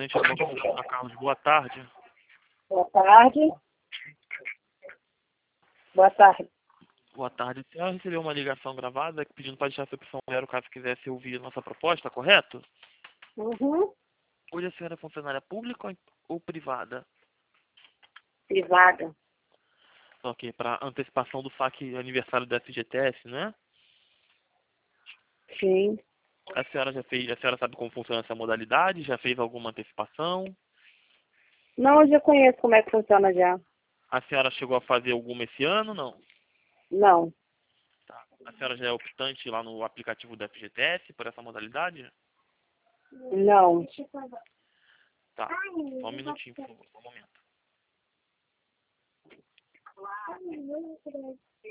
atendente do Banco Central, Carlos. Boa tarde. Boa tarde. Boa tarde. Boa tarde. A senhora recebeu uma ligação gravada pedindo para deixar sua opção 0 caso quisesse ouvir nossa proposta, correto? Uhum. Hoje a senhora é funcionária pública ou privada? Privada. Ok, para antecipação do saque aniversário da FGTS, né? Sim. A senhora sabe como funciona essa modalidade? Já fez alguma antecipação? Não, eu já conheço como é que funciona já. A senhora chegou a fazer alguma esse ano? Não. Não. Tá. A senhora já é optante lá no aplicativo da FGTS por essa modalidade? Não. Tá. Só um minutinho, por favor. Só um momento.